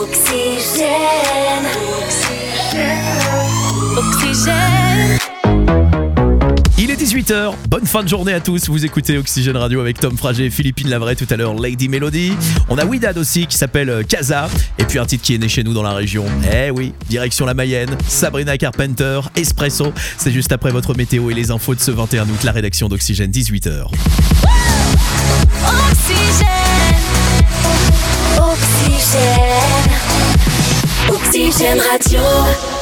Oxygène. Oxygène. Il est 18h, bonne fin de journée à tous, vous écoutez Oxygène Radio avec Tom Frager et Philippine Lavray tout à l'heure, Lady Melody. On a Widad aussi qui s'appelle Casa, et puis un titre qui est né chez nous dans la région. Eh oui, direction la Mayenne, Sabrina Carpenter, Espresso, c'est juste après votre météo et les infos de ce 21 août, la rédaction d'Oxygène, 18h. Oxygène. Oxygène. Oxygène Radio.